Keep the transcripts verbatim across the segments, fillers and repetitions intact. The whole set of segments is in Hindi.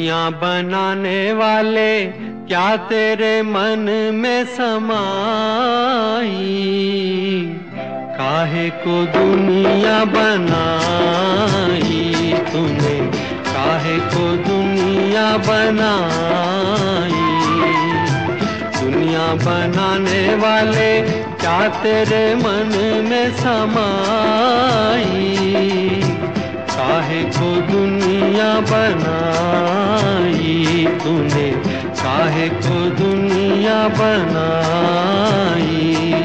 दुनिया बनाने वाले क्या तेरे मन में समाई, काहे को दुनिया बनाई तूने, काहे को दुनिया बनाई। दुनिया बनाने वाले क्या तेरे मन में समाई, काहे को दुनिया बनाई तूने, काहे को दुनिया बनाई।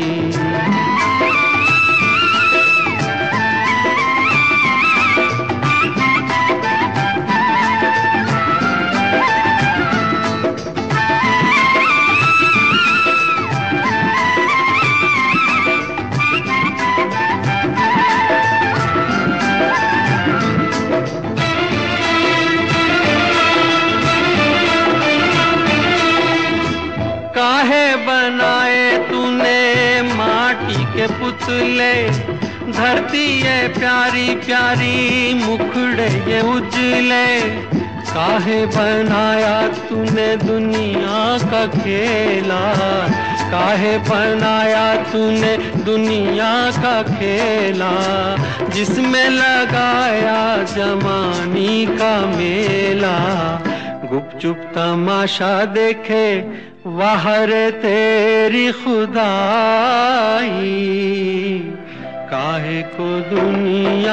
काहे बनाए तूने माटी के पुतले, धरती ये प्यारी प्यारी मुखड़े ये उजले। काहे बनाया तूने दुनिया का खेला, काहे बनाया तूने दुनिया का खेला, जिसमें लगाया जवानी का मेला। गुपचुप तमाशा देखे वाहर तेरी खुदाई, काहे को दुनिया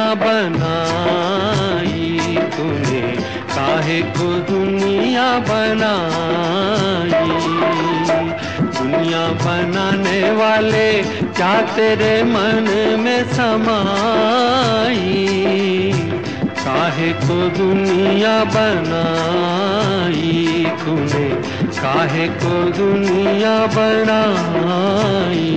बनाई तूने, काहे को दुनिया बनाई। दुनिया बनाने वाले क्या तेरे मन में समाई, काहे को दुनिया बनाई तूने, काहे को दुनिया बनाई।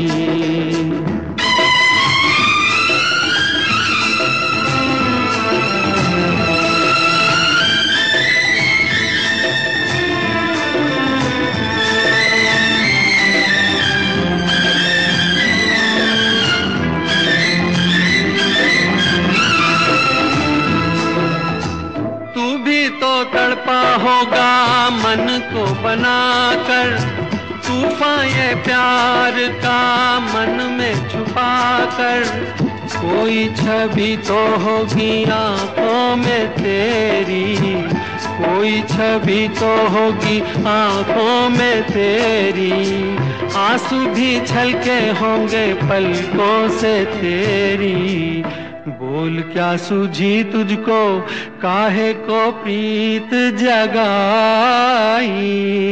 तो तड़पा होगा मन को बनाकर, तूफान ये प्यार का मन में छुपा कर। कोई छवि तो होगी आंखों में तेरी, कोई छवि तो होगी आंखों में तेरी। आंसू भी छलके होंगे पलकों से तेरी। बोल क्या सूझी तुझको, काहे को प्रीत जगाई,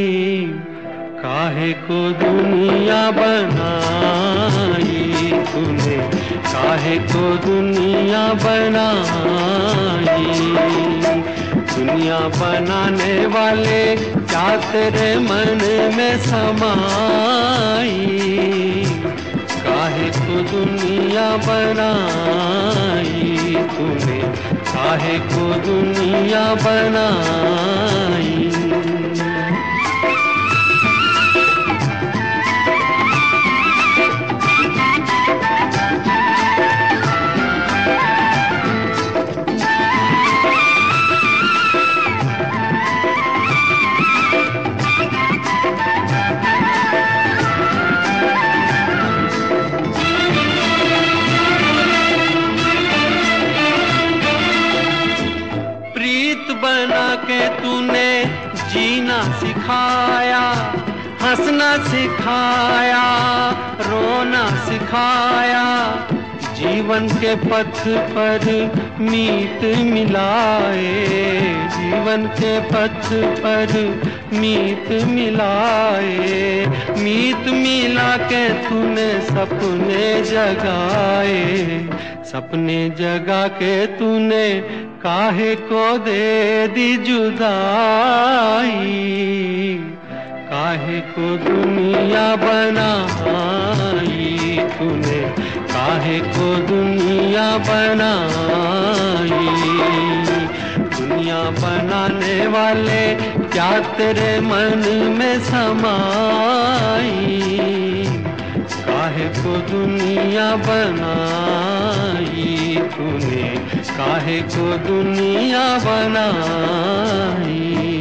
काहे को दुनिया बनाई तूने, काहे को दुनिया बनाई। दुनिया बनाने वाले क्या तेरे मन में समाई, काहे को दुनिया बनाई तूने, काहे को दुनिया बनाई। बना के तूने जीना सिखाया, हंसना सिखाया, रोना सिखाया। जीवन के पथ पर मीत मिलाए, जीवन के पथ पर मीत मिलाए। मीत मिला के तूने सपने जगाए, सपने जगा के तूने काहे को दे दी जुदाई, काहे को दुनिया बनाई तूने, काहे को दुनिया बनाई। दुनिया बनाने वाले क्या तेरे मन में समाई, काहे को दुनिया बनाई तूने, काहे को दुनिया बनाई।